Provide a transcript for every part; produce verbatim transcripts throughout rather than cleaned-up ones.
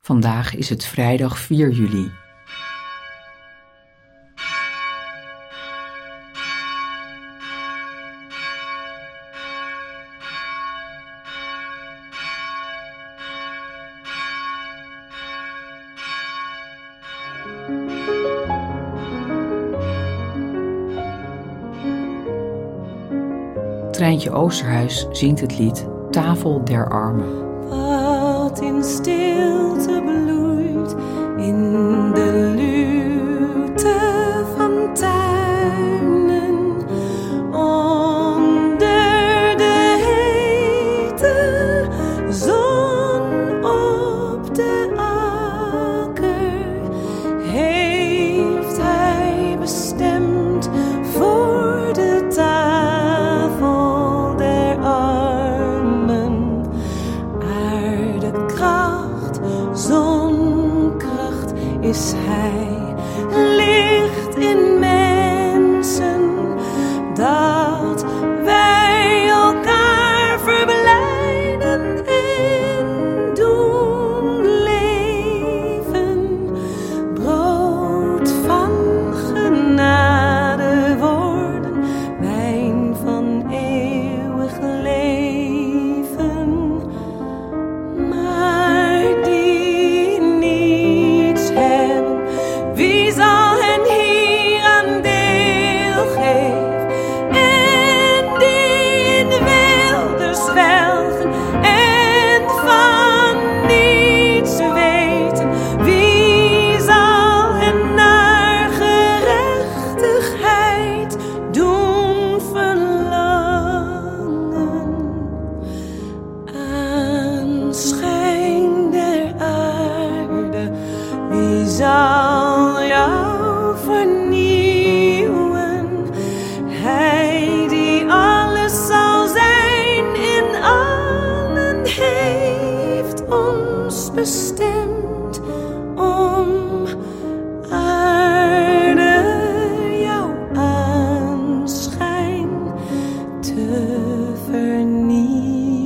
Vandaag is het vrijdag vier juli. Treintje Oosterhuis zingt het lied Tafel der Armen. Wat in stilte bloeit in de lute van tuinen, onder de hete zon op de akker, heeft hij bestemd voor de tafel der armen. Aardekracht, zonkracht is hij, licht in mensen, dat wij elkaar verblijden en doen leven. Brood van genade worden, wijn van eeuwig leven. Maar die niets hebben, wie zal hen hier aan deel geven? En die in wilde zwelgen en van niets weten, wie zal hen naar gerechtigheid doen verlangen? Aanschijn der aarde, wie zal jou vernieuwen? Hij die alles zal zijn in allen, heeft ons bestemd om aarde jouw aanschijn te vernieuwen.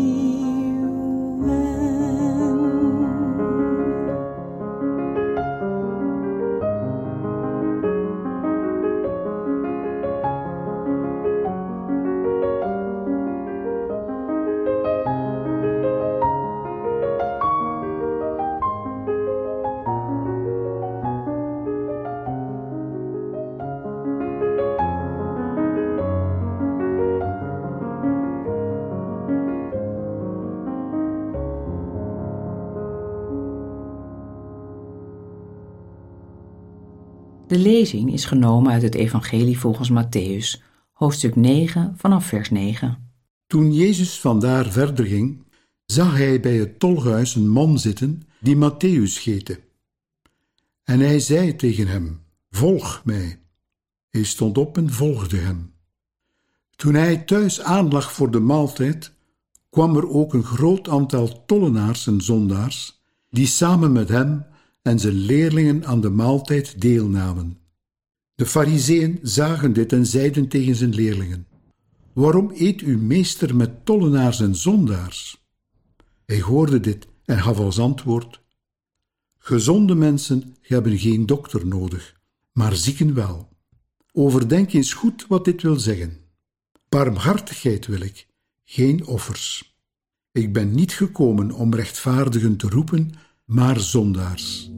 De lezing is genomen uit het Evangelie volgens Mattheüs, hoofdstuk negen vanaf vers negen. Toen Jezus vandaar verder ging, zag hij bij het tolhuis een man zitten die Mattheüs heette. En hij zei tegen hem: volg mij. Hij stond op en volgde hem. Toen hij thuis aanlag voor de maaltijd, kwam er ook een groot aantal tollenaars en zondaars, die samen met hem en zijn leerlingen aan de maaltijd deelnamen. De Farizeeën zagen dit en zeiden tegen zijn leerlingen: waarom eet uw meester met tollenaars en zondaars? Hij hoorde dit en gaf als antwoord: gezonde mensen hebben geen dokter nodig, maar zieken wel. Overdenk eens goed wat dit wil zeggen. Barmhartigheid wil ik, geen offers. Ik ben niet gekomen om rechtvaardigen te roepen, maar zondaars.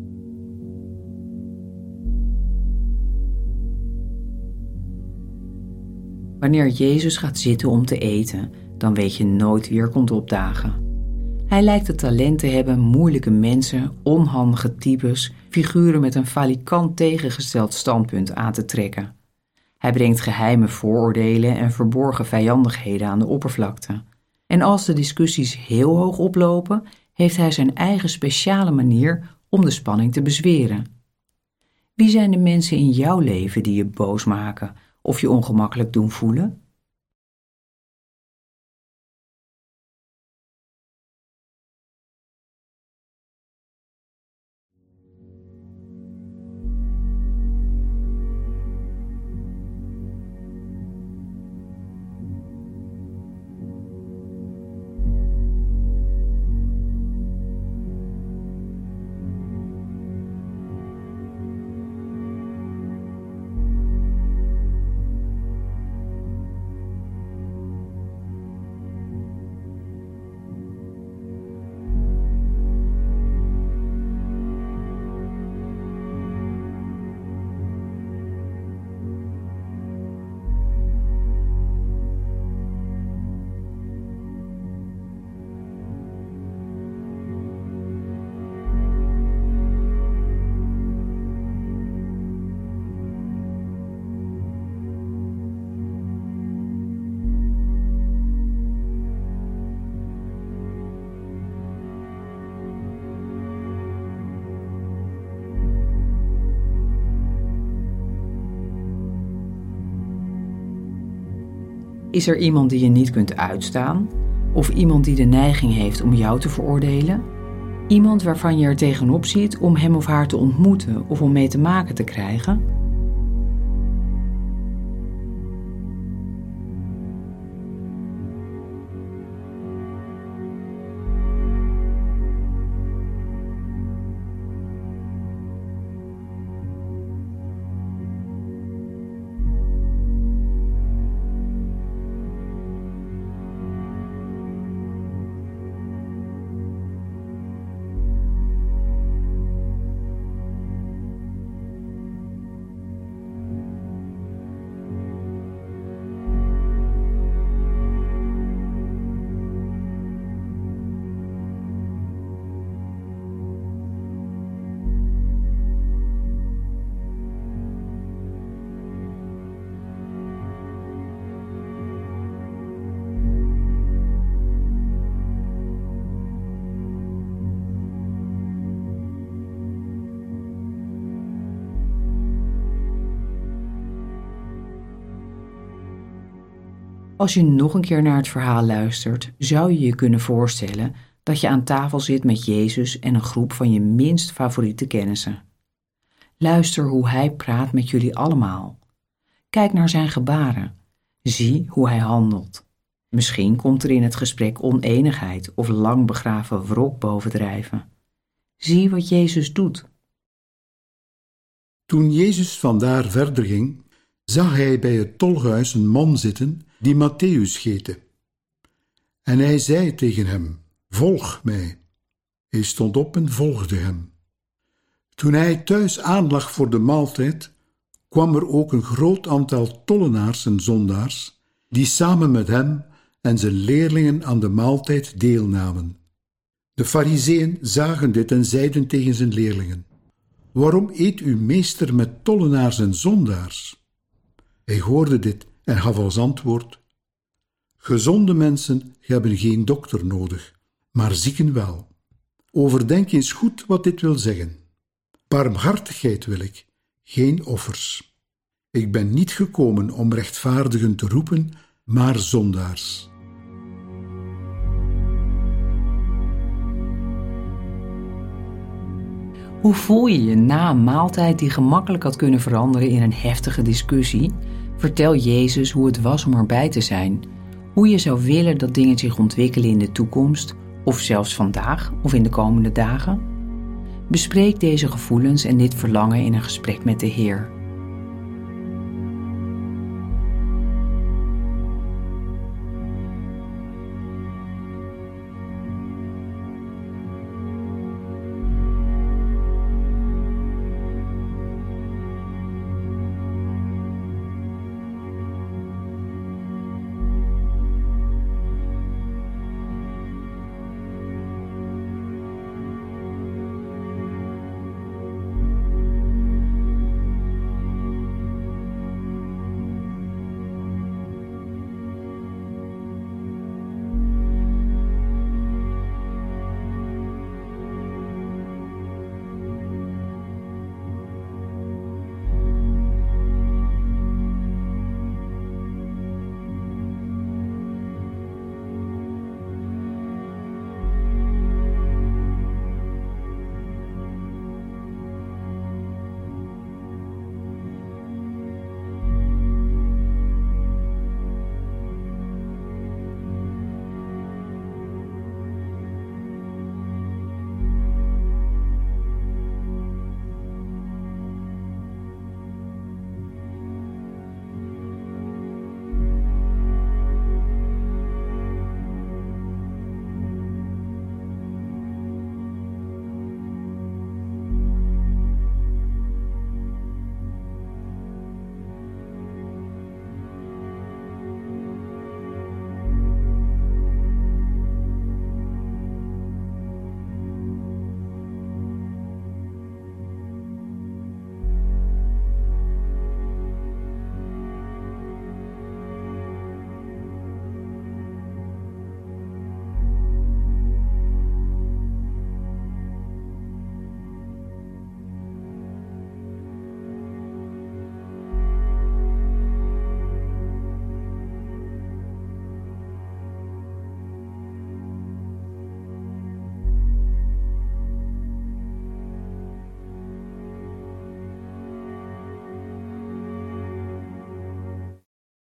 Wanneer Jezus gaat zitten om te eten, dan weet je nooit wie er komt opdagen. Hij lijkt het talent te hebben moeilijke mensen, onhandige types, figuren met een falikant tegengesteld standpunt aan te trekken. Hij brengt geheime vooroordelen en verborgen vijandigheden aan de oppervlakte. En als de discussies heel hoog oplopen, heeft hij zijn eigen speciale manier om de spanning te bezweren. Wie zijn de mensen in jouw leven die je boos maken of je ongemakkelijk doen voelen? Is er iemand die je niet kunt uitstaan? Of iemand die de neiging heeft om jou te veroordelen? Iemand waarvan je er tegenop ziet om hem of haar te ontmoeten of om mee te maken te krijgen? Als je nog een keer naar het verhaal luistert, zou je je kunnen voorstellen dat je aan tafel zit met Jezus en een groep van je minst favoriete kennissen. Luister hoe hij praat met jullie allemaal. Kijk naar zijn gebaren. Zie hoe hij handelt. Misschien komt er in het gesprek oneenigheid of lang begraven wrok bovendrijven. Zie wat Jezus doet. Toen Jezus vandaar verder ging, zag hij bij het tolhuis een man zitten die Mattheüs heette. En hij zei tegen hem, volg mij. Hij stond op en volgde hem. Toen hij thuis aanlag voor de maaltijd, kwam er ook een groot aantal tollenaars en zondaars, die samen met hem en zijn leerlingen aan de maaltijd deelnamen. De Farizeeën zagen dit en zeiden tegen zijn leerlingen, waarom eet uw meester met tollenaars en zondaars? Hij hoorde dit en gaf als antwoord, gezonde mensen hebben geen dokter nodig, maar zieken wel. Overdenk eens goed wat dit wil zeggen. Barmhartigheid wil ik, geen offers. Ik ben niet gekomen om rechtvaardigen te roepen, maar zondaars. Hoe voel je je na een maaltijd die gemakkelijk had kunnen veranderen in een heftige discussie? Vertel Jezus hoe het was om erbij te zijn. Hoe je zou willen dat dingen zich ontwikkelen in de toekomst, of zelfs vandaag of in de komende dagen. Bespreek deze gevoelens en dit verlangen in een gesprek met de Heer.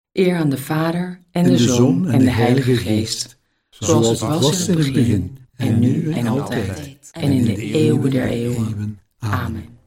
Eer aan de Vader en de Zoon en de Heilige Geest, zoals het was in het begin, en nu en altijd, en in de eeuwen der eeuwen. Amen.